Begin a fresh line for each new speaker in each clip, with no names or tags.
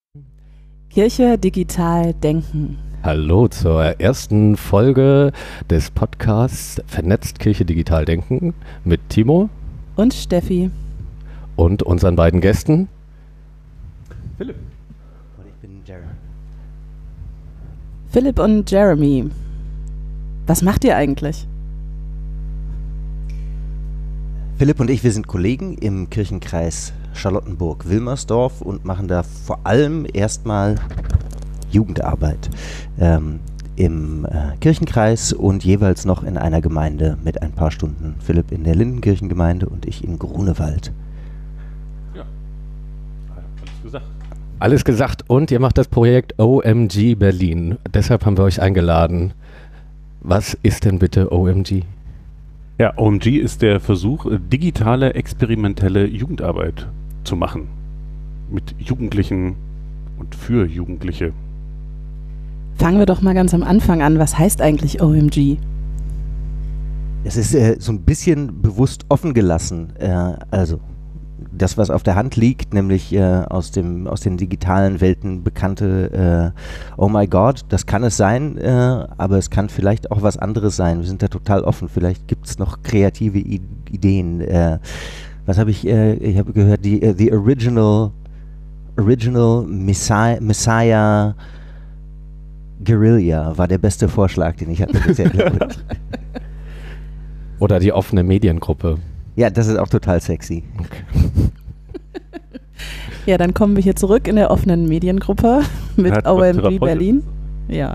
Kirche digital denken.
Hallo zur ersten Folge des Podcasts Vernetzt Kirche digital denken mit Timo
Und Steffi.
und unseren beiden Gästen.
Philipp.
Und ich bin Jeremy.
Philipp und Jeremy. Was macht ihr eigentlich?
Philipp und ich, wir sind Kollegen im Kirchenkreis Charlottenburg-Wilmersdorf und machen da vor allem erstmal Jugendarbeit im Kirchenkreis und jeweils noch in einer Gemeinde mit ein paar Stunden. Philipp in der Lindenkirchengemeinde und ich in Grunewald.
Ja, alles gesagt.
Alles gesagt, und ihr macht das Projekt OMG Berlin. Deshalb haben wir euch eingeladen. Was ist denn bitte OMG?
Ja, OMG ist der Versuch, digitale, experimentelle Jugendarbeit zu machen. Mit Jugendlichen und für Jugendliche.
Fangen wir doch mal ganz am Anfang an. Was heißt eigentlich OMG?
Es ist so ein bisschen bewusst offen gelassen. Also das, was auf der Hand liegt, nämlich aus den digitalen Welten bekannte Oh my God, das kann es sein, aber es kann vielleicht auch was anderes sein. Wir sind da total offen. Vielleicht gibt es noch kreative Ideen. Was habe ich? Ich habe gehört, the original Messiah Guerilla war der beste Vorschlag, den ich hatte bisher.
Oder die offene Mediengruppe.
Ja, das ist auch total sexy.
Ja, dann kommen wir hier zurück in der offenen Mediengruppe mit
Hat was
OMG
Therapeutisches.
Berlin. Ja.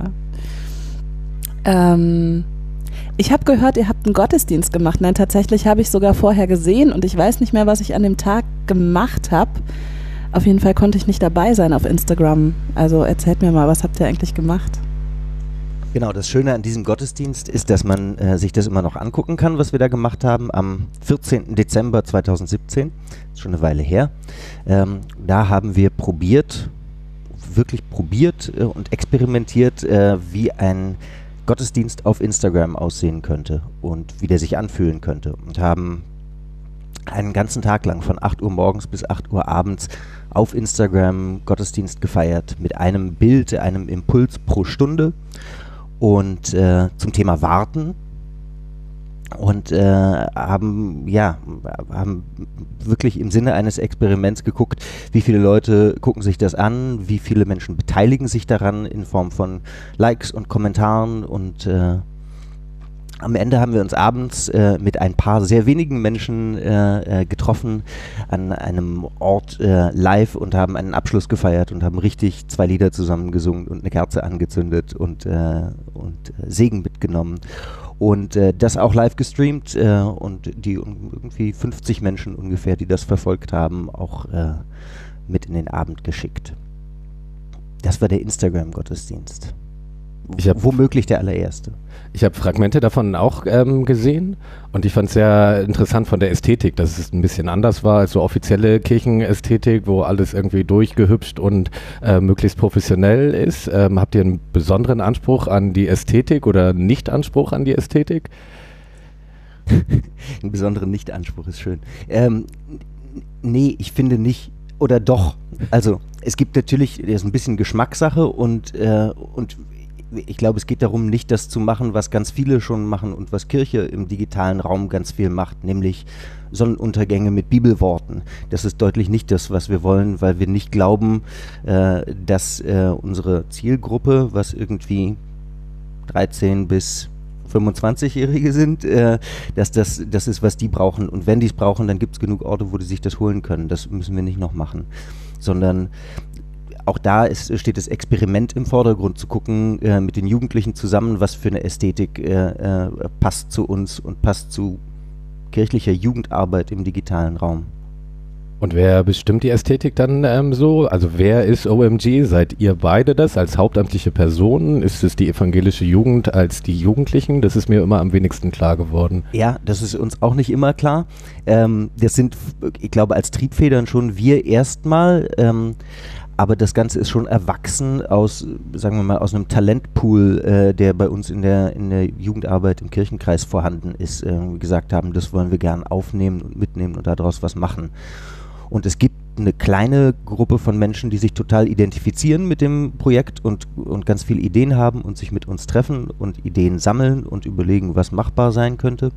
Ich habe gehört, ihr habt einen Gottesdienst gemacht. Nein, tatsächlich habe ich sogar vorher gesehen und ich weiß nicht mehr, was ich an dem Tag gemacht habe. Auf jeden Fall konnte ich nicht dabei sein auf Instagram. Also erzählt mir mal, was habt ihr eigentlich gemacht?
Genau, das Schöne an diesem Gottesdienst ist, dass man sich das immer noch angucken kann, was wir da gemacht haben, am 14. Dezember 2017, ist schon eine Weile her. Da haben wir wirklich probiert und experimentiert, wie ein Gottesdienst auf Instagram aussehen könnte und wie der sich anfühlen könnte und haben einen ganzen Tag lang von 8 Uhr morgens bis 8 Uhr abends auf Instagram Gottesdienst gefeiert mit einem Bild, einem Impuls pro Stunde und zum Thema Warten und haben wirklich im Sinne eines Experiments geguckt, wie viele Leute gucken sich das an, wie viele Menschen beteiligen sich daran in Form von Likes und Kommentaren und am Ende haben wir uns abends mit ein paar sehr wenigen Menschen getroffen an einem Ort live und haben einen Abschluss gefeiert und haben richtig 2 Lieder zusammen gesungen und eine Kerze angezündet und Segen mitgenommen. Und das auch live gestreamt und die irgendwie 50 Menschen ungefähr, die das verfolgt haben, auch mit in den Abend geschickt. Das war der Instagram-Gottesdienst. Womöglich der allererste.
Ich habe Fragmente davon auch gesehen und ich fand es sehr interessant von der Ästhetik, dass es ein bisschen anders war als so offizielle Kirchenästhetik, wo alles irgendwie durchgehübscht und möglichst professionell ist. Habt ihr einen besonderen Anspruch an die Ästhetik oder Nicht-Anspruch an die Ästhetik?
Einen besonderen Nicht-Anspruch ist schön. Nee, ich finde nicht. Oder doch. Also es gibt natürlich, das ist ein bisschen Geschmackssache und ich glaube, es geht darum, nicht das zu machen, was ganz viele schon machen und was Kirche im digitalen Raum ganz viel macht, nämlich Sonnenuntergänge mit Bibelworten. Das ist deutlich nicht das, was wir wollen, weil wir nicht glauben, dass unsere Zielgruppe, was irgendwie 13 bis 25-Jährige sind, dass das ist, was die brauchen. Und wenn die es brauchen, dann gibt es genug Orte, wo die sich das holen können. Das müssen wir nicht noch machen, sondern auch da steht das Experiment im Vordergrund, zu gucken mit den Jugendlichen zusammen, was für eine Ästhetik passt zu uns und passt zu kirchlicher Jugendarbeit im digitalen Raum.
Und wer bestimmt die Ästhetik dann so? Also wer ist OMG? Seid ihr beide das als hauptamtliche Personen? Ist es die evangelische Jugend als die Jugendlichen? Das ist mir immer am wenigsten klar geworden.
Ja, das ist uns auch nicht immer klar. Das sind, ich glaube, als Triebfedern schon wir erstmal. Aber das Ganze ist schon erwachsen aus, sagen wir mal, aus einem Talentpool, der bei uns in der Jugendarbeit im Kirchenkreis vorhanden ist. Wir gesagt haben, das wollen wir gern aufnehmen und mitnehmen und daraus was machen. Und es gibt eine kleine Gruppe von Menschen, die sich total identifizieren mit dem Projekt und ganz viele Ideen haben und sich mit uns treffen und Ideen sammeln und überlegen, was machbar sein könnte.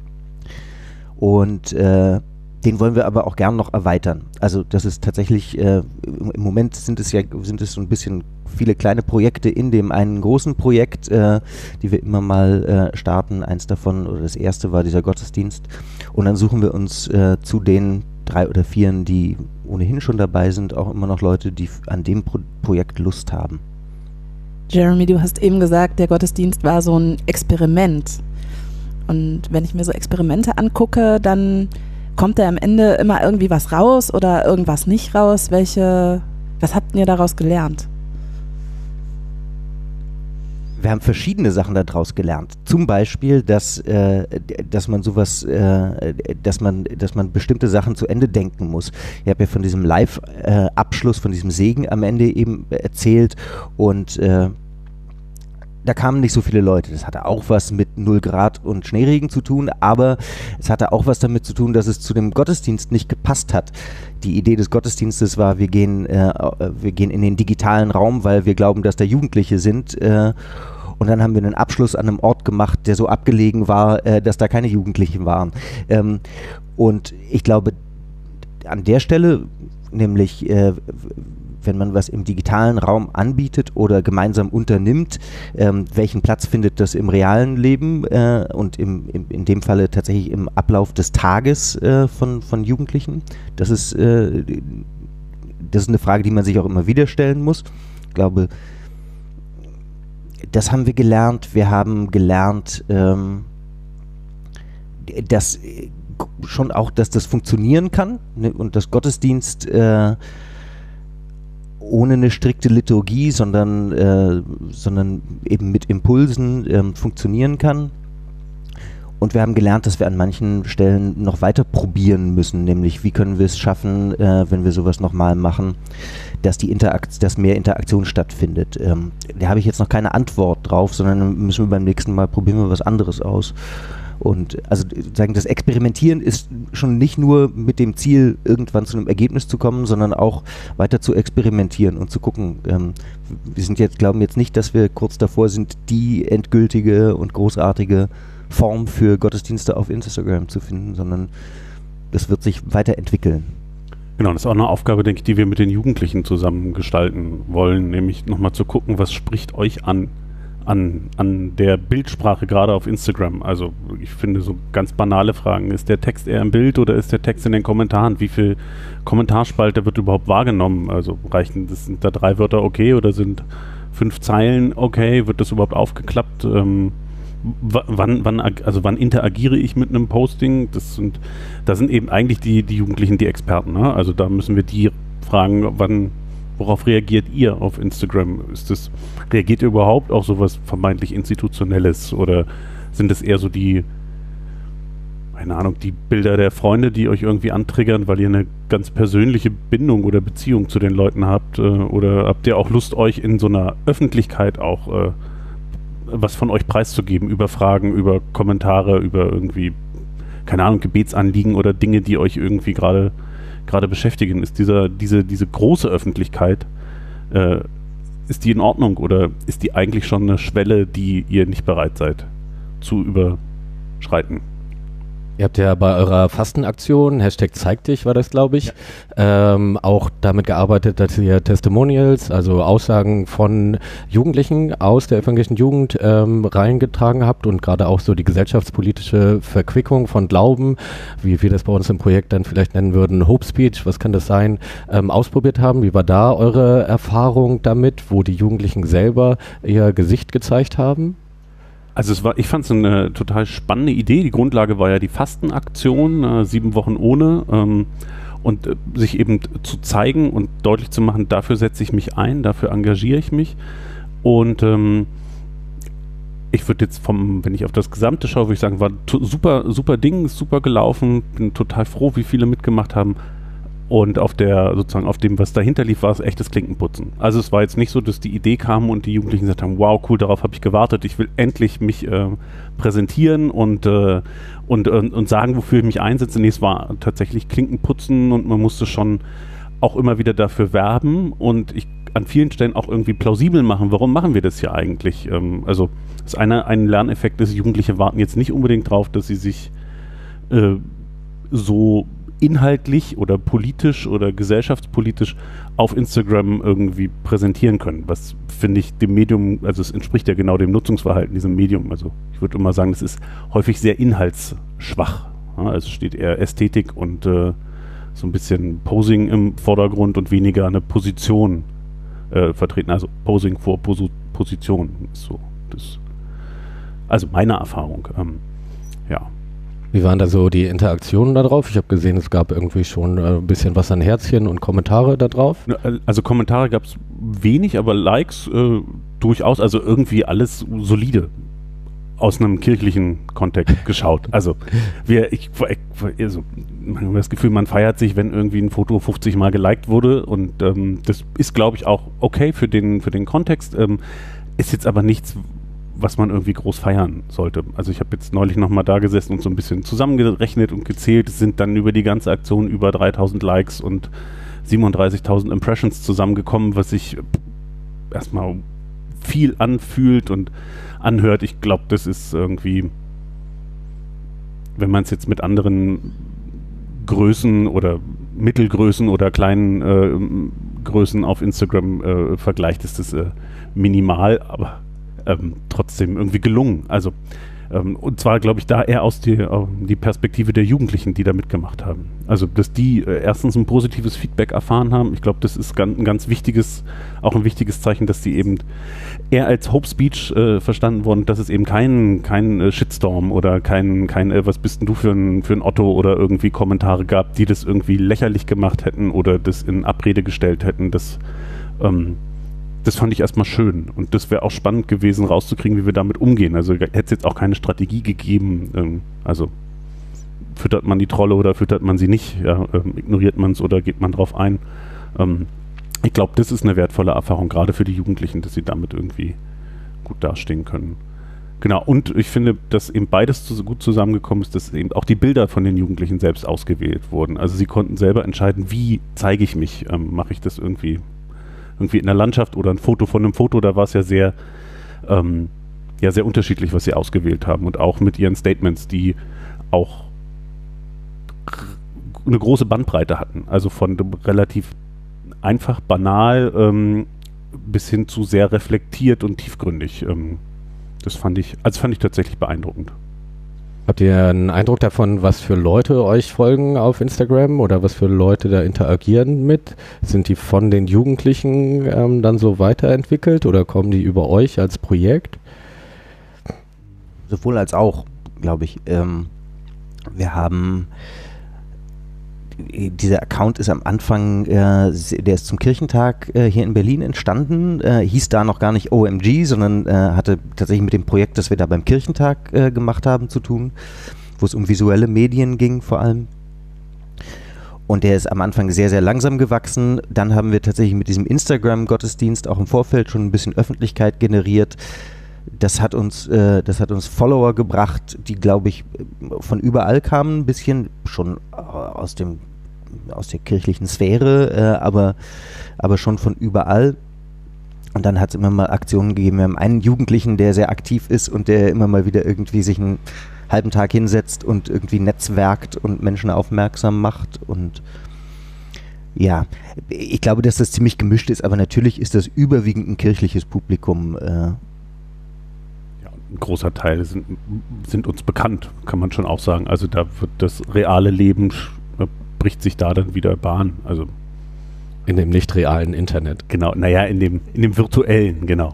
Und den wollen wir aber auch gern noch erweitern. Also das ist tatsächlich, im Moment sind es so ein bisschen viele kleine Projekte in dem einen großen Projekt, die wir immer mal starten. Eins davon, oder das erste war dieser Gottesdienst. Und dann suchen wir uns zu den 3 oder 4, die ohnehin schon dabei sind, auch immer noch Leute, die an dem Projekt Lust haben.
Jeremy, du hast eben gesagt, der Gottesdienst war so ein Experiment. Und wenn ich mir so Experimente angucke, dann kommt da am Ende immer irgendwie was raus oder irgendwas nicht raus? Was habt ihr daraus gelernt?
Wir haben verschiedene Sachen daraus gelernt. Zum Beispiel, dass man sowas, dass man bestimmte Sachen zu Ende denken muss. Ich habe ja von diesem Live-Abschluss, von diesem Segen am Ende eben erzählt und da kamen nicht so viele Leute. Das hatte auch was mit 0 Grad und Schneeregen zu tun, aber es hatte auch was damit zu tun, dass es zu dem Gottesdienst nicht gepasst hat. Die Idee des Gottesdienstes war, wir gehen in den digitalen Raum, weil wir glauben, dass da Jugendliche sind. Und dann haben wir einen Abschluss an einem Ort gemacht, der so abgelegen war, dass da keine Jugendlichen waren. Und ich glaube, an der Stelle, nämlich wenn man was im digitalen Raum anbietet oder gemeinsam unternimmt, welchen Platz findet das im realen Leben und in dem Falle tatsächlich im Ablauf des Tages von Jugendlichen? Das ist eine Frage, die man sich auch immer wieder stellen muss. Ich glaube, das haben wir gelernt. Wir haben gelernt, dass schon auch, dass das funktionieren kann, ne? Und das Gottesdienst ohne eine strikte Liturgie, sondern eben mit Impulsen funktionieren kann. Und wir haben gelernt, dass wir an manchen Stellen noch weiter probieren müssen, nämlich wie können wir es schaffen, wenn wir sowas nochmal machen, dass mehr Interaktion stattfindet. Da habe ich jetzt noch keine Antwort drauf, sondern müssen wir beim nächsten Mal probieren wir was anderes aus. Und also sagen, das Experimentieren ist schon nicht nur mit dem Ziel, irgendwann zu einem Ergebnis zu kommen, sondern auch weiter zu experimentieren und zu gucken. Wir glauben jetzt nicht, dass wir kurz davor sind, die endgültige und großartige Form für Gottesdienste auf Instagram zu finden, sondern das wird sich weiterentwickeln.
Genau, das ist auch eine Aufgabe, denke ich, die wir mit den Jugendlichen zusammen gestalten wollen, nämlich nochmal zu gucken, was spricht euch an der Bildsprache, gerade auf Instagram. Also ich finde so ganz banale Fragen. Ist der Text eher im Bild oder ist der Text in den Kommentaren? Wie viel Kommentarspalte wird überhaupt wahrgenommen? Also sind da 3 Wörter okay oder sind 5 Zeilen okay? Wird das überhaupt aufgeklappt? Wann interagiere ich mit einem Posting? Da sind eben eigentlich die Jugendlichen die Experten. Ne? Also da müssen wir die fragen, worauf reagiert ihr auf Instagram? Reagiert ihr überhaupt auf sowas vermeintlich Institutionelles oder sind es eher so die Bilder der Freunde, die euch irgendwie antriggern, weil ihr eine ganz persönliche Bindung oder Beziehung zu den Leuten habt? Oder habt ihr auch Lust, euch in so einer Öffentlichkeit auch was von euch preiszugeben, über Fragen, über Kommentare, über irgendwie, keine Ahnung, Gebetsanliegen oder Dinge, die euch irgendwie gerade beschäftigen? Ist diese große Öffentlichkeit, ist die in Ordnung oder ist die eigentlich schon eine Schwelle, die ihr nicht bereit seid zu überschreiten?
Ihr habt ja bei eurer Fastenaktion, #ZeigDich war das, glaube ich, auch damit gearbeitet, dass ihr Testimonials, also Aussagen von Jugendlichen aus der evangelischen Jugend reingetragen habt und gerade auch so die gesellschaftspolitische Verquickung von Glauben, wie wir das bei uns im Projekt dann vielleicht nennen würden, Hope Speech, was kann das sein, ausprobiert haben. Wie war da eure Erfahrung damit, wo die Jugendlichen selber ihr Gesicht gezeigt haben?
Also ich fand es eine total spannende Idee. Die Grundlage war ja die Fastenaktion, 7 Wochen ohne, und sich eben zu zeigen und deutlich zu machen, dafür setze ich mich ein, dafür engagiere ich mich. Und ich würde jetzt wenn ich auf das Gesamte schaue, würde ich sagen, war super Ding, ist super gelaufen, bin total froh, wie viele mitgemacht haben. Und auf dem, was dahinter lief, war es echtes Klinkenputzen. Also es war jetzt nicht so, dass die Idee kam und die Jugendlichen gesagt haben, wow, cool, darauf habe ich gewartet, ich will endlich mich präsentieren und sagen, wofür ich mich einsetze. Nee, es war tatsächlich Klinkenputzen und man musste schon auch immer wieder dafür werben und ich an vielen Stellen auch irgendwie plausibel machen, warum machen wir das hier eigentlich? Also das ist ein Lerneffekt ist, Jugendliche warten jetzt nicht unbedingt drauf, dass sie sich so inhaltlich oder politisch oder gesellschaftspolitisch auf Instagram irgendwie präsentieren können, was finde ich dem Medium, also es entspricht ja genau dem Nutzungsverhalten diesem Medium, also ich würde immer sagen, es ist häufig sehr inhaltsschwach, ja? Also steht eher Ästhetik und so ein bisschen Posing im Vordergrund und weniger eine Position vertreten, also Posing vor Position ist so, das, also meine Erfahrung, ja.
Wie waren da so die Interaktionen da drauf? Ich habe gesehen, es gab irgendwie schon ein bisschen was an Herzchen und Kommentare da drauf.
Also Kommentare gab es wenig, aber Likes durchaus, also irgendwie alles solide aus einem kirchlichen Kontext geschaut. Also man hat das Gefühl, man feiert sich, wenn irgendwie ein Foto 50 Mal geliked wurde und das ist, glaube ich, auch okay für den Kontext. Ist jetzt aber nichts, was man irgendwie groß feiern sollte. Also ich habe jetzt neulich nochmal da gesessen und so ein bisschen zusammengerechnet und gezählt. Es sind dann über die ganze Aktion über 3000 Likes und 37.000 Impressions zusammengekommen, was sich erstmal viel anfühlt und anhört. Ich glaube, das ist irgendwie, wenn man es jetzt mit anderen Größen oder Mittelgrößen oder kleinen Größen auf Instagram vergleicht, ist das minimal, aber trotzdem irgendwie gelungen. Also und zwar, glaube ich, da eher aus die Perspektive der Jugendlichen, die da mitgemacht haben. Also, dass die erstens ein positives Feedback erfahren haben. Ich glaube, das ist ein ganz wichtiges, auch ein wichtiges Zeichen, dass die eben eher als Hope Speech verstanden wurden, dass es eben kein Shitstorm oder kein was bist denn du für ein Otto oder irgendwie Kommentare gab, die das irgendwie lächerlich gemacht hätten oder das in Abrede gestellt hätten. Das fand ich erstmal schön und das wäre auch spannend gewesen, rauszukriegen, wie wir damit umgehen. Also hätte es jetzt auch keine Strategie gegeben, also füttert man die Trolle oder füttert man sie nicht, ja, ignoriert man es oder geht man drauf ein. Ich glaube, das ist eine wertvolle Erfahrung, gerade für die Jugendlichen, dass sie damit irgendwie gut dastehen können. Genau, und ich finde, dass eben beides so gut zusammengekommen ist, dass eben auch die Bilder von den Jugendlichen selbst ausgewählt wurden. Also sie konnten selber entscheiden, wie zeige ich mich, mache ich das irgendwie in der Landschaft oder ein Foto von einem Foto, da war es ja sehr unterschiedlich, was sie ausgewählt haben und auch mit ihren Statements, die auch eine große Bandbreite hatten, also von relativ einfach, banal bis hin zu sehr reflektiert und tiefgründig. Das fand ich tatsächlich beeindruckend.
Habt ihr einen Eindruck davon, was für Leute euch folgen auf Instagram oder was für Leute da interagieren mit? Sind die von den Jugendlichen dann so weiterentwickelt oder kommen die über euch als Projekt?
Sowohl als auch, glaube ich. Wir haben dieser Account ist am Anfang, der ist zum Kirchentag hier in Berlin entstanden, hieß da noch gar nicht OMG, sondern hatte tatsächlich mit dem Projekt, das wir da beim Kirchentag gemacht haben, zu tun, wo es um visuelle Medien ging vor allem. Und der ist am Anfang sehr, sehr langsam gewachsen. Dann haben wir tatsächlich mit diesem Instagram-Gottesdienst auch im Vorfeld schon ein bisschen Öffentlichkeit generiert. Das hat uns Follower gebracht, die, glaube ich, von überall kamen, ein bisschen schon aus der kirchlichen Sphäre, aber schon von überall. Und dann hat es immer mal Aktionen gegeben. Wir haben einen Jugendlichen, der sehr aktiv ist und der immer mal wieder irgendwie sich einen halben Tag hinsetzt und irgendwie netzwerkt und Menschen aufmerksam macht. Und ja, ich glaube, dass das ziemlich gemischt ist, aber natürlich ist das überwiegend ein kirchliches Publikum.
Ein großer Teil sind uns bekannt, kann man schon auch sagen. Also da wird das reale Leben, bricht sich da dann wieder Bahn. Also
in dem nicht realen Internet.
Genau, naja, in dem virtuellen, genau.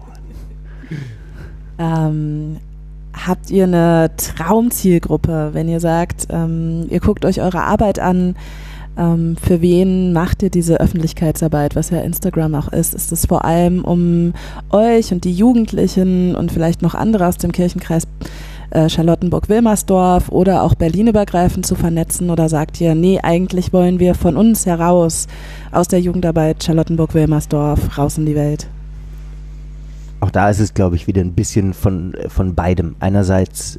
Habt ihr eine Traumzielgruppe, wenn ihr sagt, ihr guckt euch eure Arbeit an, für wen macht ihr diese Öffentlichkeitsarbeit, was ja Instagram auch ist? Ist es vor allem um euch und die Jugendlichen und vielleicht noch andere aus dem Kirchenkreis Charlottenburg-Wilmersdorf oder auch berlinübergreifend zu vernetzen, oder sagt ihr, nee, eigentlich wollen wir von uns heraus aus der Jugendarbeit Charlottenburg-Wilmersdorf raus in die Welt?
Auch da ist es, glaube ich, wieder ein bisschen von beidem. Einerseits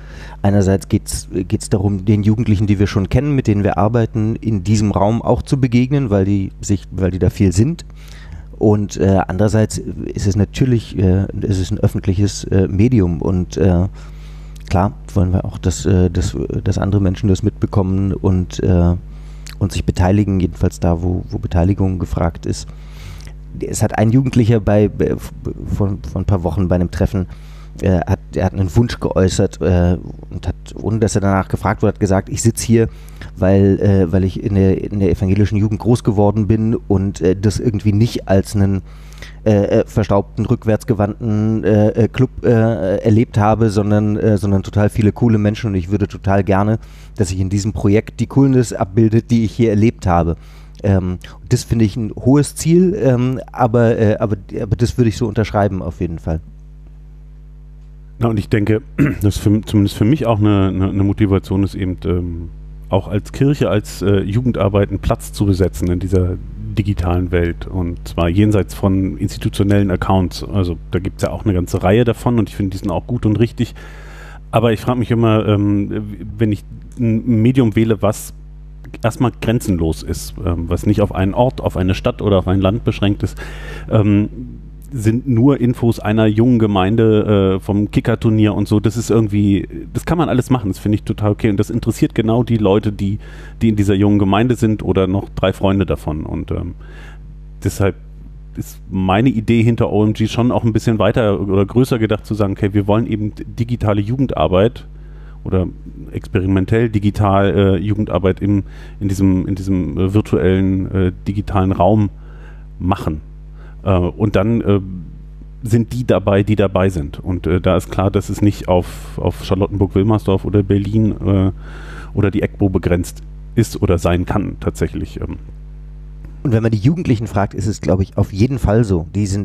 geht's darum, den Jugendlichen, die wir schon kennen, mit denen wir arbeiten, in diesem Raum auch zu begegnen, weil die da viel sind. Und andererseits ist es natürlich ein öffentliches Medium und klar wollen wir auch, dass andere Menschen das mitbekommen und sich beteiligen, jedenfalls da, wo Beteiligung gefragt ist. Es hat ein Jugendlicher vor ein paar Wochen bei einem Treffen, er hat einen Wunsch geäußert und hat, ohne dass er danach gefragt wurde, hat gesagt, ich sitze hier, weil ich in der evangelischen Jugend groß geworden bin und das irgendwie nicht als einen verstaubten, rückwärtsgewandten Club erlebt habe, sondern total viele coole Menschen und ich würde total gerne, dass sich in diesem Projekt die Coolness abbildet, die ich hier erlebt habe. Das finde ich ein hohes Ziel, aber das würde ich so unterschreiben auf jeden Fall.
Na, und ich denke, dass zumindest für mich auch eine Motivation ist, eben auch als Kirche, als Jugendarbeit einen Platz zu besetzen in dieser digitalen Welt und zwar jenseits von institutionellen Accounts. Also da gibt es ja auch eine ganze Reihe davon und ich finde, die sind auch gut und richtig. Aber ich frage mich immer, wenn ich ein Medium wähle, was erstmal grenzenlos ist, was nicht auf einen Ort, auf eine Stadt oder auf ein Land beschränkt ist, sind nur Infos einer jungen Gemeinde vom Kicker-Turnier und so. Das ist irgendwie, das kann man alles machen, das finde ich total okay. Und das interessiert genau die Leute, die in dieser jungen Gemeinde sind oder noch 3 Freunde davon. Und deshalb ist meine Idee hinter OMG schon auch ein bisschen weiter oder größer gedacht zu sagen, okay, wir wollen eben digitale Jugendarbeit oder experimentell digital Jugendarbeit in diesem virtuellen digitalen Raum machen. Und dann sind die dabei sind. Und da ist klar, dass es nicht auf Charlottenburg-Wilmersdorf oder Berlin oder die EGBO begrenzt ist oder sein kann tatsächlich.
Und wenn man die Jugendlichen fragt, ist es, glaube ich, auf jeden Fall so.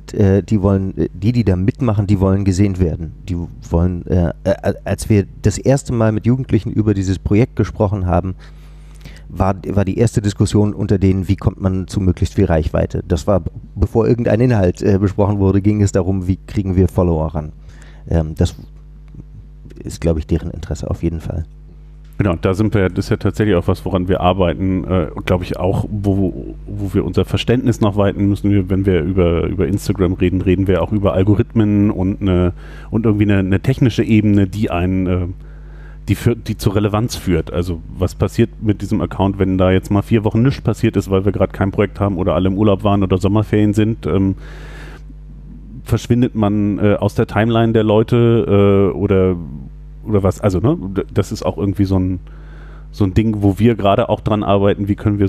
Die da mitmachen, die wollen gesehen werden. Die wollen, als wir das erste Mal mit Jugendlichen über dieses Projekt gesprochen haben, war die erste Diskussion unter denen, wie kommt man zu möglichst viel Reichweite. Das war, bevor irgendein Inhalt besprochen wurde, ging es darum, wie kriegen wir Follower ran. Das ist, glaube ich, deren Interesse auf jeden Fall.
Genau, das ist ja tatsächlich auch was, woran wir arbeiten, glaube ich auch, wo wir unser Verständnis noch weiten müssen. Wenn wir über Instagram reden wir auch über Algorithmen und irgendwie eine technische Ebene, die die zur Relevanz führt. Also was passiert mit diesem Account, wenn da jetzt mal 4 Wochen nichts passiert ist, weil wir gerade kein Projekt haben oder alle im Urlaub waren oder Sommerferien sind, verschwindet man aus der Timeline der Leute oder was, also ne, das ist auch irgendwie so ein Ding, wo wir gerade auch dran arbeiten, wie können wir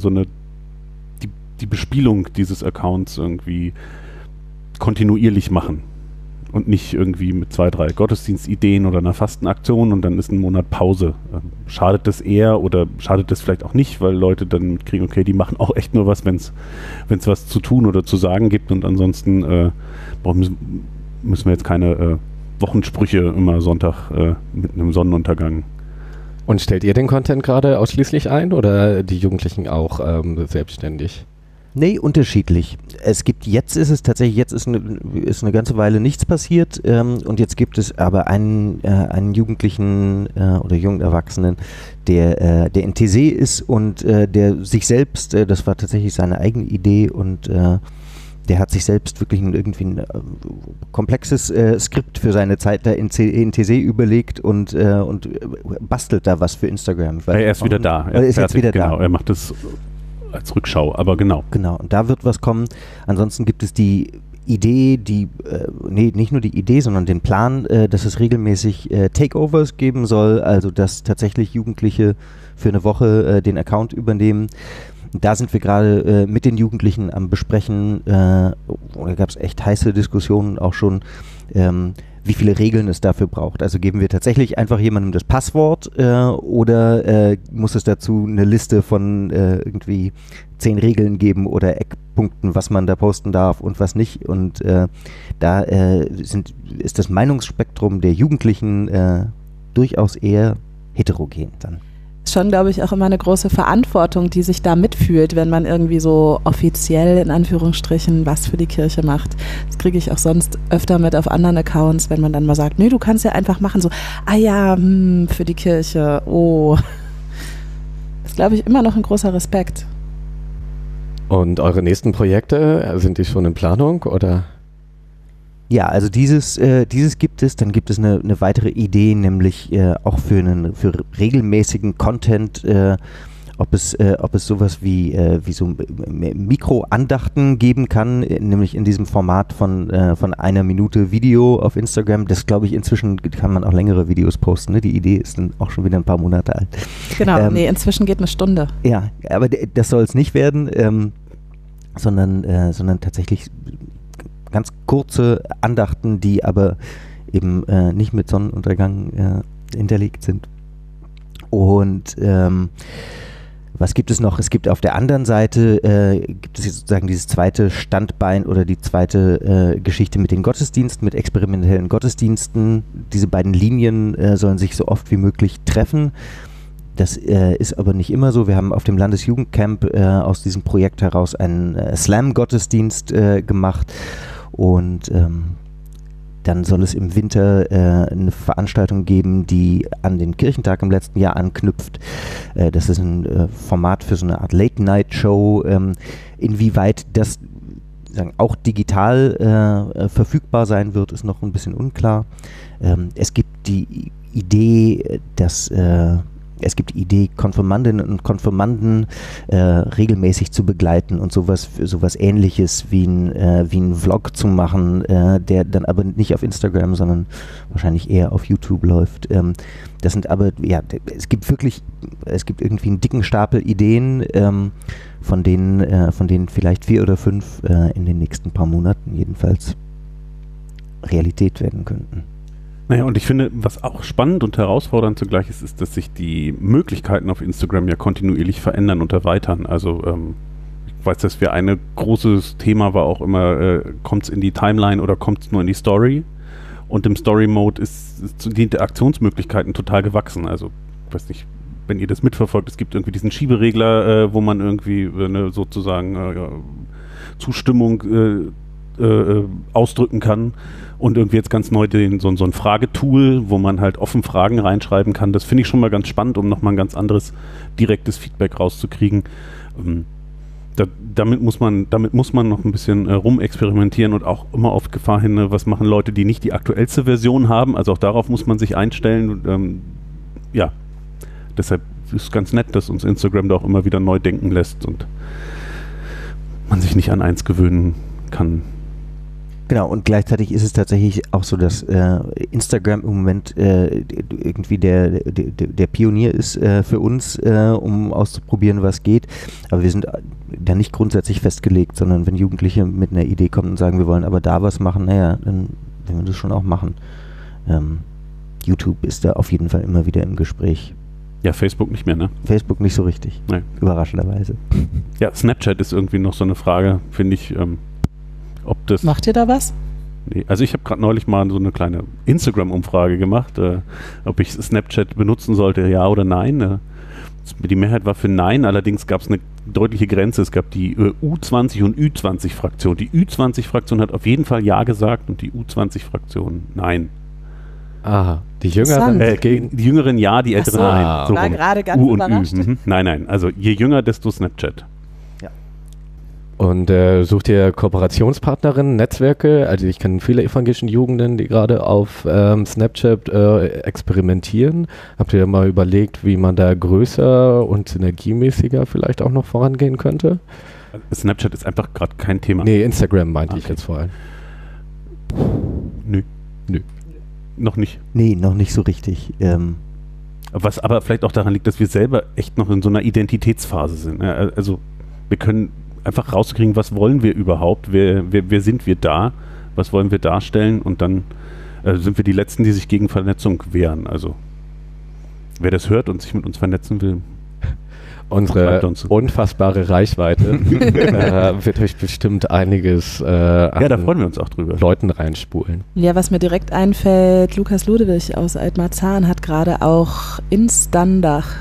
die Bespielung dieses Accounts irgendwie kontinuierlich machen und nicht irgendwie mit 2, 3 Gottesdienstideen oder einer Fastenaktion und dann ist ein Monat Pause. Schadet das eher oder schadet das vielleicht auch nicht, weil Leute dann mitkriegen, okay, die machen auch echt nur was, wenn es was zu tun oder zu sagen gibt und ansonsten müssen wir jetzt keine Wochensprüche immer Sonntag mit einem Sonnenuntergang.
Und stellt ihr den Content gerade ausschließlich ein oder die Jugendlichen auch selbstständig?
Nee, unterschiedlich. Jetzt ist eine ganze Weile nichts passiert und jetzt gibt es aber einen Jugendlichen oder jungen Erwachsenen, der in TC ist und der sich selbst, das war tatsächlich seine eigene Idee und der hat sich selbst wirklich irgendwie ein komplexes Skript für seine Zeit da in TC überlegt und bastelt da was für Instagram.
Er ist wieder da.
Er ist jetzt wieder da.
Genau, er macht das als Rückschau, aber genau.
Genau, und da wird was kommen. Ansonsten gibt es die Idee, nicht nur die Idee, sondern den Plan, dass es regelmäßig Takeovers geben soll, also dass tatsächlich Jugendliche für eine Woche den Account übernehmen. Da sind wir gerade mit den Jugendlichen am Besprechen, da gab es echt heiße Diskussionen auch schon, wie viele Regeln es dafür braucht. Also geben wir tatsächlich einfach jemandem das Passwort oder muss es dazu eine Liste von irgendwie 10 Regeln geben oder Eckpunkten, was man da posten darf und was nicht. Und da ist das Meinungsspektrum der Jugendlichen durchaus eher heterogen dann.
Ist schon, glaube ich, auch immer eine große Verantwortung, die sich da mitfühlt, wenn man irgendwie so offiziell in Anführungsstrichen was für die Kirche macht. Das kriege ich auch sonst öfter mit auf anderen Accounts, wenn man dann mal sagt, nee, du kannst ja einfach machen, so, ah ja, für die Kirche, oh. Ist, glaube ich, immer noch ein großer Respekt.
Und eure nächsten Projekte, sind die schon in Planung oder?
Ja, also dieses gibt es. Dann gibt es eine weitere Idee, nämlich auch für regelmäßigen Content, ob es sowas wie so Mikroandachten geben kann, nämlich in diesem Format von einer Minute Video auf Instagram. Das, glaube ich, inzwischen kann man auch längere Videos posten. Ne? Die Idee ist dann auch schon wieder ein paar Monate alt.
Genau, inzwischen geht eine Stunde.
Ja, aber das soll es nicht werden, sondern tatsächlich ganz kurze Andachten, die aber eben nicht mit Sonnenuntergang hinterlegt sind. Und was gibt es noch? Es gibt auf der anderen Seite, gibt es jetzt sozusagen dieses zweite Standbein oder die zweite Geschichte mit den Gottesdiensten, mit experimentellen Gottesdiensten. Diese beiden Linien sollen sich so oft wie möglich treffen. Das ist aber nicht immer so. Wir haben auf dem Landesjugendcamp aus diesem Projekt heraus einen Slam-Gottesdienst gemacht. Und dann soll es im Winter eine Veranstaltung geben, die an den Kirchentag im letzten Jahr anknüpft. Das ist ein Format für so eine Art Late-Night-Show. Inwieweit das auch digital verfügbar sein wird, ist noch ein bisschen unklar. Es gibt die Idee, Konfirmandinnen und Konfirmanden regelmäßig zu begleiten und sowas Ähnliches wie ein Vlog zu machen, der dann aber nicht auf Instagram, sondern wahrscheinlich eher auf YouTube läuft. Das sind aber, ja, es gibt irgendwie einen dicken Stapel Ideen, von denen vielleicht 4 oder 5 in den nächsten paar Monaten jedenfalls Realität werden könnten.
Naja, und ich finde, was auch spannend und herausfordernd zugleich ist, dass sich die Möglichkeiten auf Instagram ja kontinuierlich verändern und erweitern. Also ich weiß, dass wir ein großes Thema war auch immer, kommt es in die Timeline oder kommt es nur in die Story? Und im Story-Mode sind die Interaktionsmöglichkeiten total gewachsen. Also ich weiß nicht, wenn ihr das mitverfolgt, es gibt irgendwie diesen Schieberegler, wo man irgendwie sozusagen Zustimmung ausdrücken kann. Und irgendwie jetzt ganz neu so ein Fragetool, wo man halt offen Fragen reinschreiben kann. Das finde ich schon mal ganz spannend, um nochmal ein ganz anderes direktes Feedback rauszukriegen. Damit muss man noch ein bisschen rumexperimentieren und auch immer auf Gefahr hin, was machen Leute, die nicht die aktuellste Version haben. Also auch darauf muss man sich einstellen. Ja, deshalb ist es ganz nett, dass uns Instagram da auch immer wieder neu denken lässt und man sich nicht an eins gewöhnen kann.
Genau, und gleichzeitig ist es tatsächlich auch so, dass Instagram im Moment irgendwie der Pionier ist für uns, um auszuprobieren, was geht. Aber wir sind da nicht grundsätzlich festgelegt, sondern wenn Jugendliche mit einer Idee kommen und sagen, wir wollen aber da was machen, naja, dann werden wir das schon auch machen. YouTube ist da auf jeden Fall immer wieder im Gespräch.
Ja, Facebook nicht mehr, ne?
Facebook nicht so richtig,
nee.
Überraschenderweise.
Ja, Snapchat ist irgendwie noch so eine Frage, finde ich, ob das...
Macht ihr da was?
Nee, also ich habe gerade neulich mal so eine kleine Instagram-Umfrage gemacht, ob ich Snapchat benutzen sollte, ja oder nein. Die Mehrheit war für Nein, allerdings gab es eine deutliche Grenze. Es gab die U20 und Ü20-Fraktion. Die Ü20-Fraktion hat auf jeden Fall Ja gesagt und die U20-Fraktion Nein.
Aha, die Jüngeren
die Jüngeren ja, die Älteren nein.
So war gerade ganz
U und
überrascht.
Ü. Nein, also je jünger, desto Snapchat.
Und sucht ihr Kooperationspartnerinnen, Netzwerke? Also ich kenne viele evangelischen Jugenden, die gerade auf Snapchat experimentieren. Habt ihr mal überlegt, wie man da größer und synergiemäßiger vielleicht auch noch vorangehen könnte?
Snapchat ist einfach gerade kein Thema.
Nee, Instagram meinte ich jetzt vor allem.
Nö. Noch nicht.
Nee, noch nicht so richtig.
Was aber vielleicht auch daran liegt, dass wir selber echt noch in so einer Identitätsphase sind. Also wir können einfach rauskriegen, was wollen wir überhaupt, wer sind wir da, was wollen wir darstellen und dann sind wir die Letzten, die sich gegen Vernetzung wehren. Also wer das hört und sich mit uns vernetzen will.
Unsere unfassbare Reichweite wird euch bestimmt einiges
ja, da freuen wir uns auch drüber.
Leuten reinspulen.
Ja, was mir direkt einfällt, Lukas Ludewig aus Altmarzahn hat gerade auch Instandacht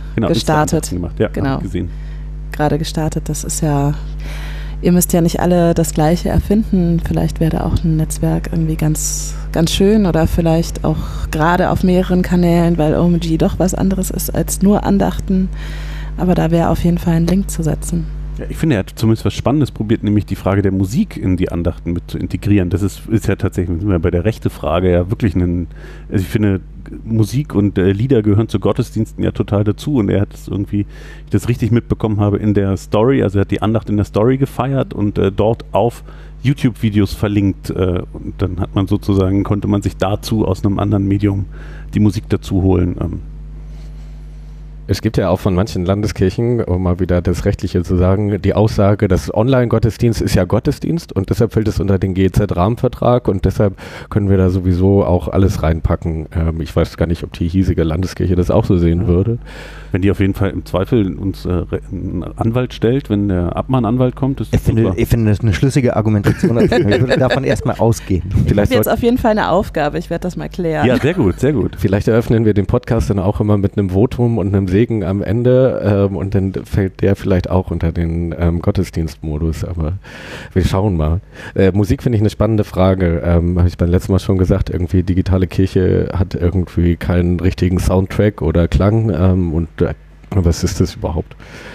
gestartet.
Gemacht. Ja,
genau.
Hab ich gesehen.
Gerade gestartet. Das ist ja, ihr müsst ja nicht alle das Gleiche erfinden. Vielleicht wäre da auch ein Netzwerk irgendwie ganz, ganz schön oder vielleicht auch gerade auf mehreren Kanälen, weil OMG doch was anderes ist als nur Andachten. Aber da wäre auf jeden Fall ein Link zu setzen.
Ja, ich finde, er hat zumindest was Spannendes probiert, nämlich die Frage der Musik in die Andachten mit zu integrieren. Das ist ja tatsächlich, sind wir bei der rechten Frage ja wirklich also ich finde, Musik und Lieder gehören zu Gottesdiensten ja total dazu und er hat es irgendwie, ich das richtig mitbekommen habe, in der Story, also er hat die Andacht in der Story gefeiert und dort auf YouTube-Videos verlinkt und dann hat man sozusagen, konnte man sich dazu aus einem anderen Medium die Musik dazu holen.
Es gibt ja auch von manchen Landeskirchen, um mal wieder das Rechtliche zu sagen, die Aussage, dass Online-Gottesdienst ist ja Gottesdienst und deshalb fällt es unter den GEZ-Rahmenvertrag und deshalb können wir da sowieso auch alles reinpacken. Ich weiß gar nicht, ob die hiesige Landeskirche das auch so sehen würde.
Wenn die auf jeden Fall im Zweifel uns einen Anwalt stellt, wenn der Abmahnanwalt kommt, ist das super.
Ich finde das eine schlüssige Argumentation. Ich würde davon erstmal ausgehen.
Ich habe jetzt auf jeden Fall eine Aufgabe, ich werde das mal klären.
Ja, sehr gut, sehr gut.
Vielleicht eröffnen wir den Podcast dann auch immer mit einem Votum und einem Segen am Ende und dann fällt der vielleicht auch unter den Gottesdienstmodus, aber wir schauen mal. Musik finde ich eine spannende Frage. Habe ich beim letzten Mal schon gesagt, irgendwie digitale Kirche hat irgendwie keinen richtigen Soundtrack oder Klang und was ist das überhaupt?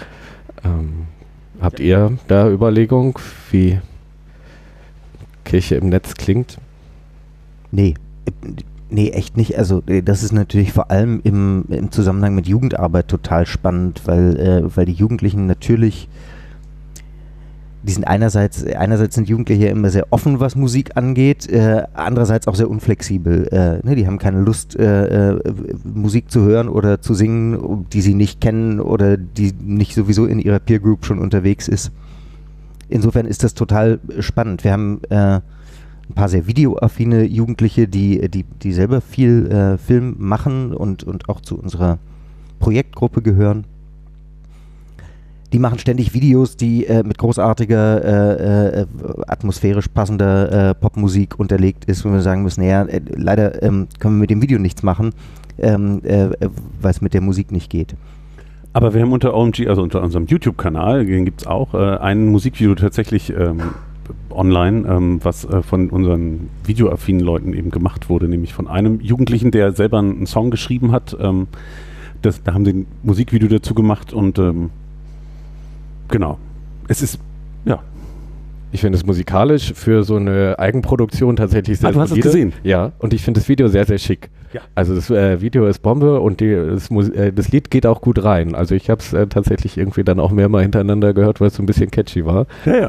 Habt ihr da Überlegung, wie Kirche im Netz klingt?
Nee, echt nicht. Also das ist natürlich vor allem im Zusammenhang mit Jugendarbeit total spannend, weil die Jugendlichen natürlich, die sind einerseits sind Jugendliche immer sehr offen, was Musik angeht, andererseits auch sehr unflexibel. Die haben keine Lust, Musik zu hören oder zu singen, die sie nicht kennen oder die nicht sowieso in ihrer Peer Group schon unterwegs ist. Insofern ist das total spannend. Wir haben ein paar sehr videoaffine Jugendliche, die selber viel Film machen und auch zu unserer Projektgruppe gehören. Die machen ständig Videos, die mit großartiger, atmosphärisch passender Popmusik unterlegt ist, wo wir sagen müssen, naja, leider können wir mit dem Video nichts machen, weil es mit der Musik nicht geht.
Aber wir haben unter OMG, also unter unserem YouTube-Kanal, den gibt es auch, ein Musikvideo tatsächlich online, was von unseren videoaffinen Leuten eben gemacht wurde, nämlich von einem Jugendlichen, der selber einen Song geschrieben hat. Da haben sie ein Musikvideo dazu gemacht und genau. Es ist, ja.
Ich finde es musikalisch für so eine Eigenproduktion tatsächlich sehr
du hast es gesehen?
Ja, und ich finde das Video sehr, sehr schick.
Ja.
Also das Video ist Bombe und das Lied geht auch gut rein. Also ich habe es tatsächlich irgendwie dann auch mehrmal hintereinander gehört, weil es so ein bisschen catchy war.
Ja.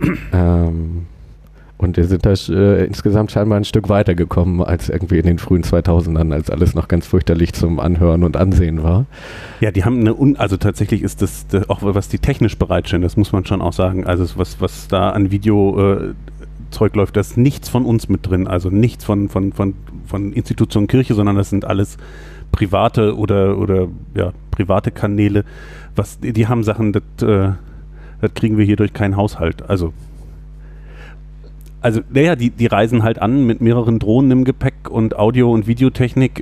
Und wir sind da insgesamt scheinbar ein Stück weiter gekommen als irgendwie in den frühen 2000ern, als alles noch ganz fürchterlich zum Anhören und Ansehen war.
Ja, die haben also tatsächlich ist das auch, was die technisch bereitstellen, das muss man schon auch sagen, also was da an Video Zeug läuft, da ist nichts von uns mit drin, also nichts von Institution Kirche, sondern das sind alles private oder private Kanäle, die haben Sachen, das kriegen wir hier durch keinen Haushalt, also naja, die reisen halt an mit mehreren Drohnen im Gepäck und Audio- und Videotechnik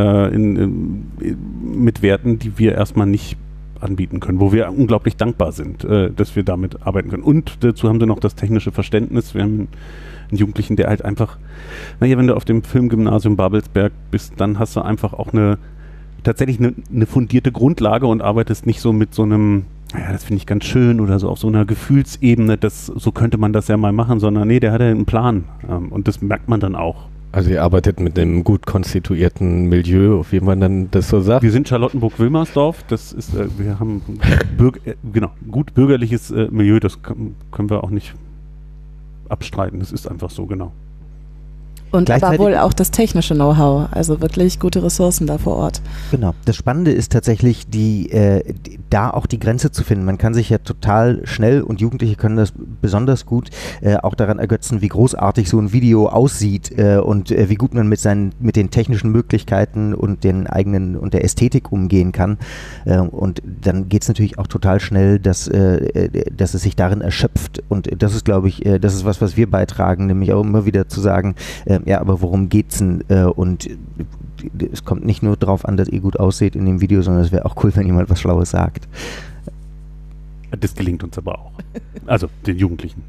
mit Werten, die wir erstmal nicht anbieten können, wo wir unglaublich dankbar sind, dass wir damit arbeiten können. Und dazu haben sie noch das technische Verständnis. Wir haben einen Jugendlichen, der halt einfach, naja, wenn du auf dem Filmgymnasium Babelsberg bist, dann hast du einfach auch tatsächlich eine fundierte Grundlage und arbeitest nicht so mit so einem, naja, das finde ich ganz schön oder so auf so einer Gefühlsebene, so könnte man das ja mal machen, sondern nee, der hat ja einen Plan und das merkt man dann auch.
Also ihr arbeitet mit einem gut konstituierten Milieu, wie man dann das so sagt?
Wir sind Charlottenburg-Wilmersdorf, das ist, wir haben gut bürgerliches Milieu, das können wir auch nicht abstreiten, das ist einfach so, genau.
Und aber wohl auch das technische Know-how, also wirklich gute Ressourcen da vor Ort.
Genau. Das Spannende ist tatsächlich, da auch die Grenze zu finden. Man kann sich ja total schnell, und Jugendliche können das besonders gut, auch daran ergötzen, wie großartig so ein Video aussieht und wie gut man mit den technischen Möglichkeiten und den eigenen und der Ästhetik umgehen kann. Und dann geht es natürlich auch total schnell, dass es sich darin erschöpft. Und das ist, glaube ich, das ist was wir beitragen, nämlich auch immer wieder zu sagen, ja, aber worum geht's denn? Und es kommt nicht nur darauf an, dass ihr gut ausseht in dem Video, sondern es wäre auch cool, wenn jemand was Schlaues sagt.
Das gelingt uns aber auch. Also den Jugendlichen.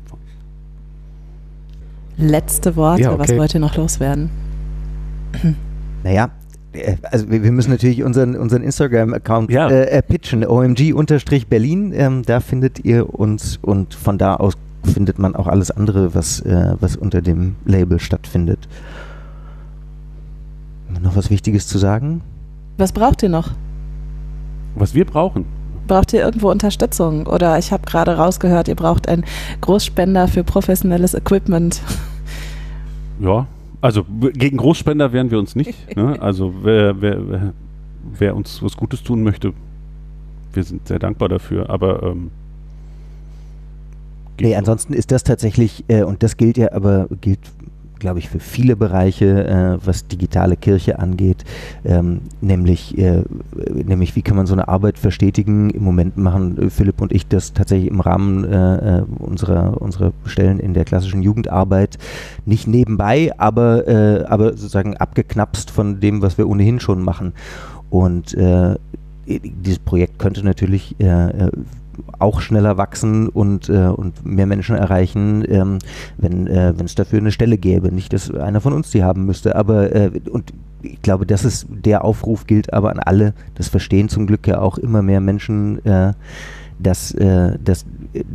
Letzte Worte, was wollt ihr noch loswerden?
Naja, also wir müssen natürlich unseren Instagram-Account pitchen, OMG-Berlin, da findet ihr uns und von da aus findet man auch alles andere, was unter dem Label stattfindet. Noch was Wichtiges zu sagen?
Was braucht ihr noch?
Was wir brauchen?
Braucht ihr irgendwo Unterstützung? Oder ich habe gerade rausgehört, ihr braucht einen Großspender für professionelles Equipment.
Ja, also gegen Großspender wehren wir uns nicht. Ne? Also wer uns was Gutes tun möchte, wir sind sehr dankbar dafür. Aber
ansonsten ist das tatsächlich, und das gilt glaube ich, für viele Bereiche, was digitale Kirche angeht, nämlich wie kann man so eine Arbeit verstetigen. Im Moment machen Philipp und ich das tatsächlich im Rahmen unserer Stellen in der klassischen Jugendarbeit, nicht nebenbei, aber sozusagen abgeknapst von dem, was wir ohnehin schon machen. Und dieses Projekt könnte natürlich auch schneller wachsen und mehr Menschen erreichen, wenn es dafür eine Stelle gäbe. Nicht, dass einer von uns die haben müsste, aber und ich glaube, der Aufruf gilt aber an alle. Das verstehen zum Glück ja auch immer mehr Menschen, dass das,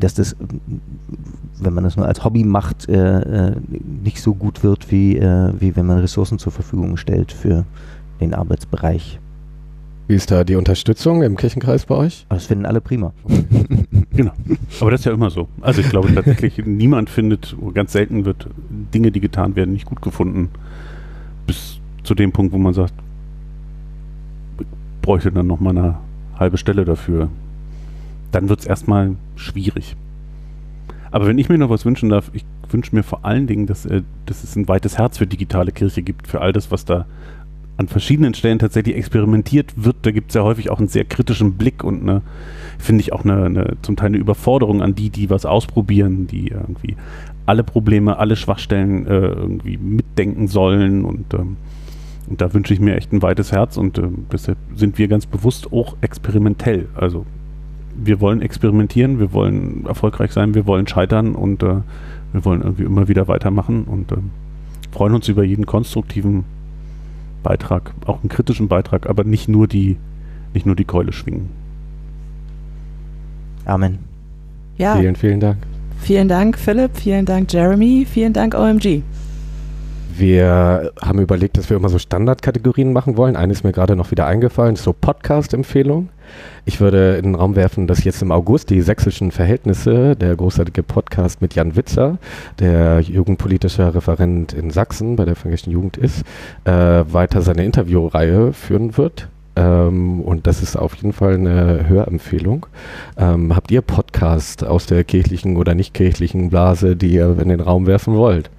wenn man das nur als Hobby macht, nicht so gut wird, wie wenn man Ressourcen zur Verfügung stellt für den Arbeitsbereich.
Wie ist da die Unterstützung im Kirchenkreis bei euch?
Das finden alle prima.
Genau. Aber das ist ja immer so. Also ich glaube tatsächlich, niemand findet, ganz selten wird Dinge, die getan werden, nicht gut gefunden. Bis zu dem Punkt, wo man sagt, ich bräuchte dann nochmal eine halbe Stelle dafür. Dann wird es erstmal schwierig. Aber wenn ich mir noch was wünschen darf, ich wünsche mir vor allen Dingen, dass es ein weites Herz für digitale Kirche gibt, für all das, was da an verschiedenen Stellen tatsächlich experimentiert wird. Da gibt es ja häufig auch einen sehr kritischen Blick und finde ich auch zum Teil eine Überforderung an die was ausprobieren, die irgendwie alle Probleme, alle Schwachstellen irgendwie mitdenken sollen und da wünsche ich mir echt ein weites Herz und deshalb sind wir ganz bewusst auch experimentell. Also wir wollen experimentieren, wir wollen erfolgreich sein, wir wollen scheitern und wir wollen irgendwie immer wieder weitermachen und freuen uns über jeden konstruktiven Beitrag, auch einen kritischen Beitrag, aber nicht nur die Keule schwingen.
Amen.
Ja.
Vielen, vielen Dank.
Vielen Dank, Philipp. Vielen Dank, Jeremy. Vielen Dank, OMG.
Wir haben überlegt, dass wir immer so Standardkategorien machen wollen. Eine ist mir gerade noch wieder eingefallen, so Podcast-Empfehlung. Ich würde in den Raum werfen, dass jetzt im August die sächsischen Verhältnisse, der großartige Podcast mit Jan Witzer, der jugendpolitischer Referent in Sachsen bei der evangelischen Jugend ist, weiter seine Interviewreihe führen wird. Und das ist auf jeden Fall eine Hörempfehlung. Habt ihr Podcast aus der kirchlichen oder nicht kirchlichen Blase, die ihr in den Raum werfen wollt?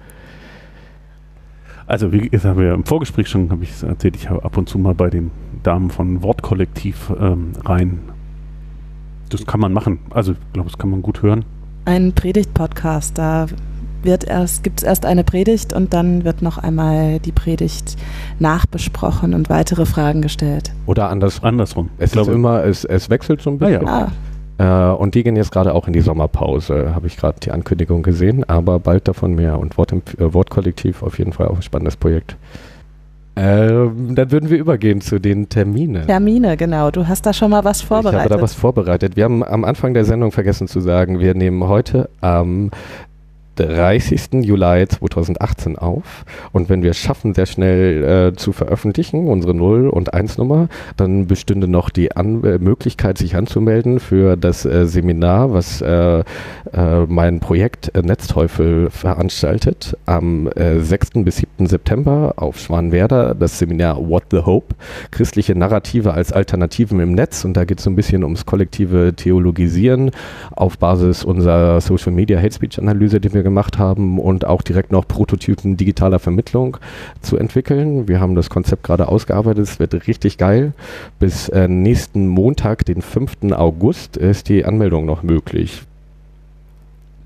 Also wie gesagt, haben wir im Vorgespräch schon, habe ich es erzählt, ich habe ab und zu mal bei den Damen von Wortkollektiv rein. Das kann man machen. Also ich glaube, das kann man gut hören.
Ein Predigt-Podcast, da gibt es erst eine Predigt und dann wird noch einmal die Predigt nachbesprochen und weitere Fragen gestellt.
Oder andersrum. Es wechselt so ein bisschen.
Ah, ja.
Und die gehen jetzt gerade auch in die Sommerpause, habe ich gerade die Ankündigung gesehen, aber bald davon mehr. Und Wortkollektiv auf jeden Fall auch ein spannendes Projekt. Dann würden wir übergehen zu den Terminen.
Termine, genau. Du hast da schon mal was vorbereitet.
Ich habe da was vorbereitet. Wir haben am Anfang der Sendung vergessen zu sagen, wir nehmen heute am 30. Juli 2018 auf und wenn wir es schaffen, sehr schnell zu veröffentlichen, unsere 0- und 1-Nummer, dann bestünde noch die Möglichkeit, sich anzumelden für das Seminar, was mein Projekt Netzteufel veranstaltet am 6. bis 7. September auf Schwanwerder, das Seminar What the Hope, christliche Narrative als Alternativen im Netz, und da geht es so ein bisschen ums kollektive Theologisieren auf Basis unserer Social Media Hate Speech Analyse, die wir gemacht haben, und auch direkt noch Prototypen digitaler Vermittlung zu entwickeln. Wir haben das Konzept gerade ausgearbeitet, es wird richtig geil. Bis nächsten Montag, den 5. August, ist die Anmeldung noch möglich.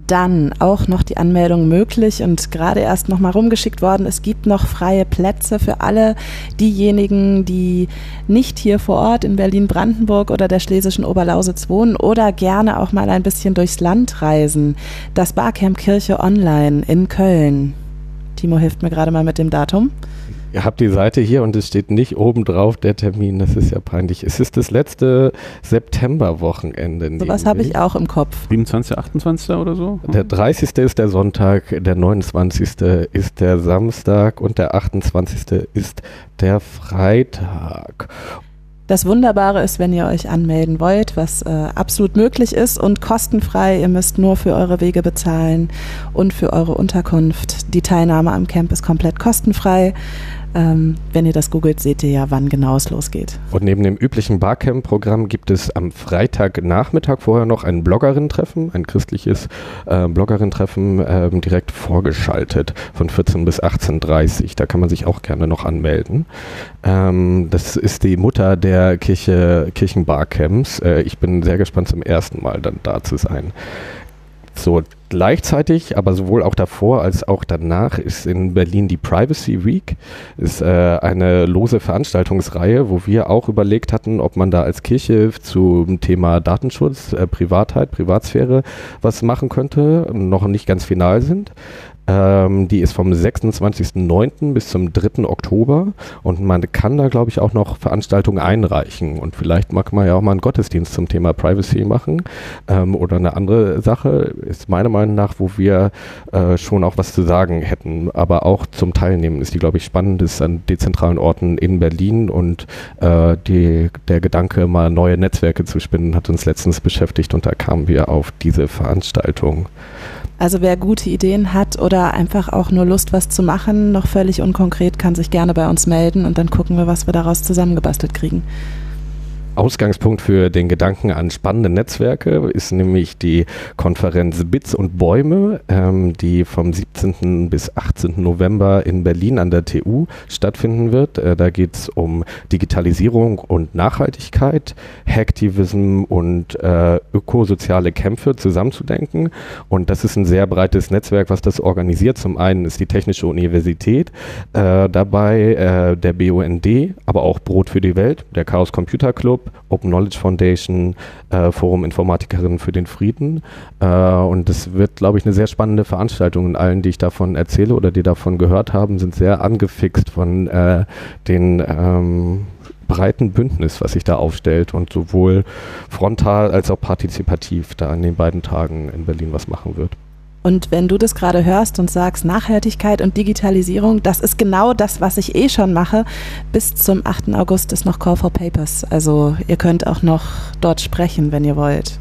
dann auch noch die Anmeldung möglich und gerade erst noch mal rumgeschickt worden. Es gibt noch freie Plätze für alle diejenigen, die nicht hier vor Ort in Berlin-Brandenburg oder der schlesischen Oberlausitz wohnen oder gerne auch mal ein bisschen durchs Land reisen. Das Barcamp Kirche Online in Köln. Timo hilft mir gerade mal mit dem Datum.
Ihr habt die Seite hier und es steht nicht oben drauf der Termin, das ist ja peinlich. Es ist das letzte Septemberwochenende.
Sowas habe ich auch im Kopf.
27., 28. oder so?
Der 30. ist der Sonntag, der 29. ist der Samstag und der 28. ist der Freitag.
Das Wunderbare ist, wenn ihr euch anmelden wollt, was absolut möglich ist und kostenfrei. Ihr müsst nur für eure Wege bezahlen und für eure Unterkunft. Die Teilnahme am Camp ist komplett kostenfrei. Wenn ihr das googelt, seht ihr ja, wann genau es losgeht.
Und neben dem üblichen Barcamp-Programm gibt es am Freitagnachmittag vorher noch ein Bloggerinnen-Treffen, ein christliches Bloggerinnen-Treffen direkt vorgeschaltet von 14 bis 18:30 Uhr. Da kann man sich auch gerne noch anmelden. Das ist die Mutter der Kirchenbarcamps. Ich bin sehr gespannt, zum ersten Mal dann da zu sein. So gleichzeitig, aber sowohl auch davor als auch danach ist in Berlin die Privacy Week. Ist eine lose Veranstaltungsreihe, wo wir auch überlegt hatten, ob man da als Kirche zum Thema Datenschutz, Privatheit, Privatsphäre was machen könnte, noch nicht ganz final sind. Die ist vom 26.09. bis zum 3. Oktober und man kann da, glaube ich, auch noch Veranstaltungen einreichen und vielleicht mag man ja auch mal einen Gottesdienst zum Thema Privacy machen oder eine andere Sache, ist meiner Meinung nach, wo wir schon auch was zu sagen hätten, aber auch zum Teilnehmen ist die, glaube ich, spannend, ist an dezentralen Orten in Berlin und der Gedanke, mal neue Netzwerke zu spinnen, hat uns letztens beschäftigt und da kamen wir auf diese Veranstaltung.
Also wer gute Ideen hat oder einfach auch nur Lust, was zu machen, noch völlig unkonkret, kann sich gerne bei uns melden und dann gucken wir, was wir daraus zusammengebastelt kriegen.
Ausgangspunkt für den Gedanken an spannende Netzwerke ist nämlich die Konferenz Bits und Bäume, die vom 17. bis 18. November in Berlin an der TU stattfinden wird. Da geht es um Digitalisierung und Nachhaltigkeit, Hacktivism und ökosoziale Kämpfe zusammenzudenken. Und das ist ein sehr breites Netzwerk, was das organisiert. Zum einen ist die Technische Universität dabei, der BUND, aber auch Brot für die Welt, der Chaos Computer Club, Open Knowledge Foundation, Forum Informatikerinnen für den Frieden. Und das wird, glaube ich, eine sehr spannende Veranstaltung. Und allen, die ich davon erzähle oder die davon gehört haben, sind sehr angefixt von den breiten Bündnis, was sich da aufstellt und sowohl frontal als auch partizipativ da an den beiden Tagen in Berlin was machen wird.
Und wenn du das gerade hörst und sagst, Nachhaltigkeit und Digitalisierung, das ist genau das, was ich schon mache. Bis zum 8. August ist noch Call for Papers. Also ihr könnt auch noch dort sprechen, wenn ihr wollt.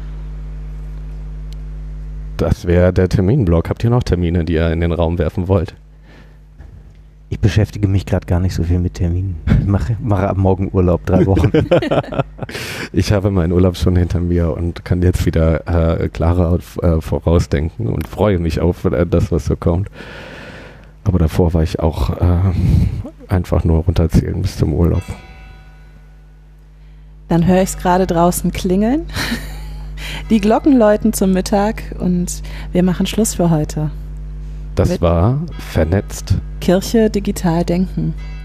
Das wäre der Terminblock. Habt ihr noch Termine, die ihr in den Raum werfen wollt?
Ich beschäftige mich gerade gar nicht so viel mit Terminen. Ich mache ab morgen Urlaub, 3 Wochen.
Ich habe meinen Urlaub schon hinter mir und kann jetzt wieder klarer vorausdenken und freue mich auf das, was so kommt. Aber davor war ich auch einfach nur runterzählen bis zum Urlaub.
Dann höre ich es gerade draußen klingeln. Die Glocken läuten zum Mittag und wir machen Schluss für heute.
Das war Vernetzt.
Kirche digital denken.